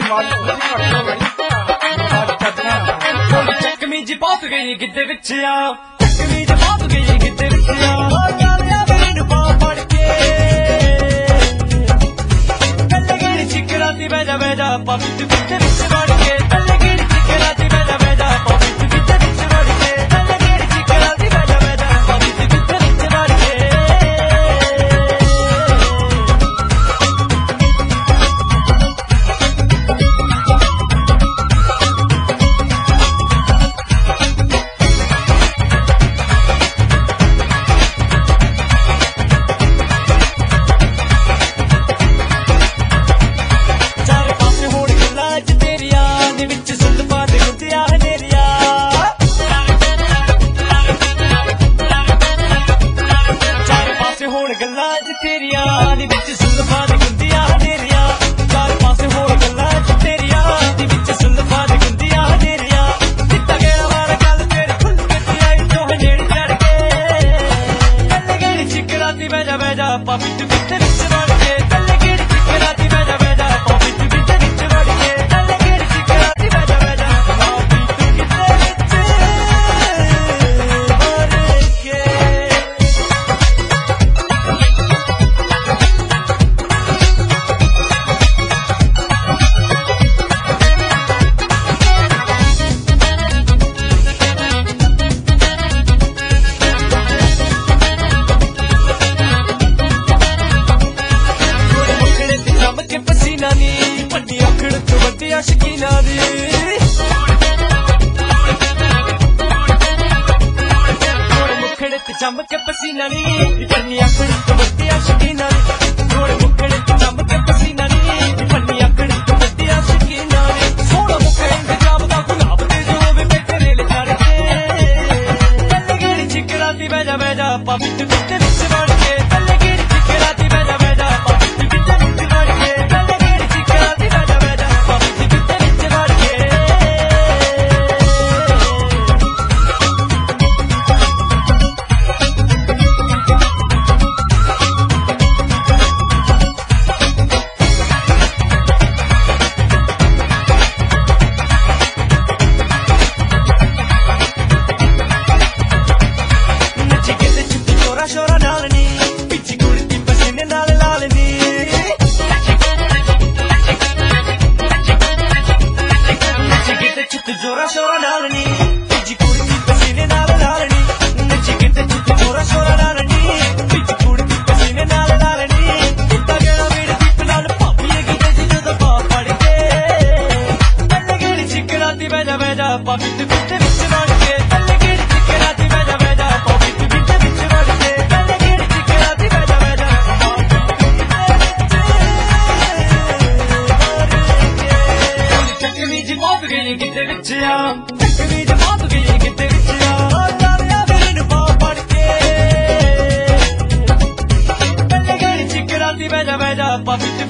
ਚੱਕਮੀ ਜੀ ਪਹੁੰਚ ਗਈ ਗਿੱਧੇ ਵਿੱਚ ਆ ਚੱਕਮੀ ਜੀ ਪਹੁੰਚ ਗਈ ਗਿੱਧੇ ਵਿੱਚ ਆ ਕਾਲਿਆ ਮੈਨੂੰ ਬਾਹ ਫੜ ਕੇ ਕੱਲੇ ਗੇੜੀ ਚਿਕਰਾਂ ਦੀ ਬੈਜਾ ਬੈਜਾ ਪਾਪੀ ਤੂੰ ਗਿੱਧੇ ਵਿੱਚ ਵੜ ਕੇ ਕੱਲੇ ਗੇੜੀ ਚਿਕਰਾਂ ਦੀ ਬੈਜਾ ਬੈਜਾ ਪਾਪੀ ਤੂੰ ਗਿੱਧੇ ਵਿੱਚ ਵੜ ਕੇ ਕੱਲੇ ਗੇੜੀ ਚਿਕਰਾਂ ਦੀ ਬੈਜਾ ਬੈਜਾ ਪਾਪੀ ਤੂੰ ਗਿੱਧੇ ਵਿੱਚ ਵੜ ਕੇ ਗੱਲਾਂ ਚ ਤੇਰੀਆਂ ਦੀ ਵਿੱਚ ਸੁਲਫਾਂ ਦੀ ਗੁੰਦੀਆਂ ਹਨੇਰੀਆਂ ਚਾਰ ਪਾਸੇ ਹੋਰ ਗੱਲਾਂ ਚ ਤੇਰੀਆਂ ਦੀ ਵਿੱਚ ਸੁਲਫਾਂ ਦੀ ਗੁੰਦੀਆਂ ਹਨੇਰੀਆਂ ਦਿੱਤਾ ਗਿਆ ਵਾਰ ਗੱਲ ਤੇਰੀ ਖੁੱਲ ਕੇ ਆਈ ਤੋਂ ਹਨੇਰੀ ਚੜ ਕੇ ਕੱਲੇ ਗੇੜੀ ਚਿਕਰਾਂ ਦੀ ਬੈਜਾ ਬੈਜਾ ਪਾਪੀ ਤੂੰ ਕਿੱਥੇ ਵਿੱਚ ਵੜ ਕੇ ਕੱਲੇ ਗੇੜੀ ਚਿਕਰਾਂ ਦੀ ਬੈਜਾ ਬੈਜਾ ਪਾਪੀ ਤੂੰ ਕਿੱਥੇ ਵਿੱਚ ਵੜ ਕੇ ਕੱਲੇ ਗੇੜੀ ਚਿਕਰਾਂ ਦੀ ਬੈਜਾ ਬੈਜਾ ਪਾਪੀ ਤੂੰ ਕਿੱਥੇ ਵਿੱਚ ਵੜ ਕੇ ਸ਼ਕੀਨਾ ਦੀ ਮੁਖੜੇ ਤੇ ਚਮਕ ਕੇ ਪਸੀਨਾ ਨੀ ਪੰਨੀ ਆਖੜੀ ਤੋਂ ਵੱਡੀਆਂ ਸ਼ਕੀਨਾ ਨੀ ਥੋੜੇ ਮੁਖੜੇ ਤੇ ਚਮਕ ਕੇ ਪਸੀਨਾ ਨੀ ਪੰਨੀ ਆਖੜੀ ਤੋਂ ਵੱਡੀਆਂ ਸ਼ਕੀਨਾ ਨੀ ਸੋਹਣਾ ਮੁਖੜੇ ਇੰਤਜ਼ਾਮ ਦਾ ਗੁਲਾਬ ਦੇ ਜੋ ਵੇ ਤੇਰੇ ਲੈ ਚੜ ਕੇ ਕੱਲੇ ਗੇੜੀ ਚਿਕਰਾਂ ਦੀ ਬੈਜਾ ਬੈਜਾ ਪਾਪੀ ਤੂੰ ਕਿੱਥੇ ਵਿੱਚ ਵੜ ਕੇ ਕੱਲੇ ਗੇੜੀ ਚਿਕਰਾਂ ਦੀ ਬੈਜਾ ਬੈਜਾ ਪਾਪੀ ਤੂੰ ਕਿੱਥੇ ਵਿੱਚ ਵੜ ਕੇ ਕੱਲੇ ਗੇੜੀ ਚਿਕਰਾਂ ਦੀ ਬੈਜਾ ਬੈਜਾ ਪਾਪੀ ਤੂੰ ਕਿੱਥੇ ਵਿੱਚ ਵੜ ਕੇ ਸ਼ੋਰਾ ਨਾਲ ਨੀ ਪਿੱਛੇ ਕੁੜੀ ਦੀ ਪਸੀਨੇ ਨਾਲ ਲਾਲ ਨੀ ਨੱਚੀ ਕਿਤੇ ਚੁੱਤ ਜੋਰਾ ਸ਼ੋਰਾ ਨਾਲ ਨੀ ਪਿੱਛੇ ਕੁੜੀ ਦੀ ਪਸੀਨੇ ਨਾਲ ਲਾਲ ਨੀ ਨੱਚੀ ਕਿਤੇ ਚੁੱਤ ਜੋਰਾ ਸ਼ੋਰਾ ਨਾਲ ਨੀ ਪਿੱਛੇ ਕੁੜੀ ਦੀ ਪਸੀਨੇ ਨਾਲ ਲਾਲ ਨੀ ਦਿੱਤਾ ਗਿਆ ਮੇਰੇ ਦੀਪ ਨਾਲ ਭਾਬੀ ਇਹ ਕਿਤੇ ਜਦੋਂ ਬਾਹ ਫੜ ਕੇ ਕੱਲੇ ਗੇੜੀ ਚਿਕਰਾਂ ਦੀ ਬੈਜਾ ਬੈਜਾ ਪਾਪੀ ਤੂੰ ਕਿੱਥੇ ਵਿੱਚ ਵੜ ਕੇ ਕੱਲੇ ਗੇੜੀ ਚਿਕਰਾਂ ਦੀ ਬੈਜਾ ਬੈਜਾ ਪਾਪੀ ਤੂੰ ਕਿੱਥੇ ਵਿੱਚ ਵੜ ਕੇ ਗਿੱਧੇ ਵਿੱਚ ਆ ਚੱਕਮੀ ਜੀ ਪਹੁੰਚ ਗਈ ਗਿੱਧੇ ਵਿੱਚ ਆ ਕਾਲਿਆ ਮੈਨੂੰ ਬਾਹ ਫੜ ਕੇ ਕੱਲੇ ਗੇੜੀ ਚਿਕਰਾਂ ਦੀ ਬੈਜਾ ਬੈਜਾ ਪਾਪੀ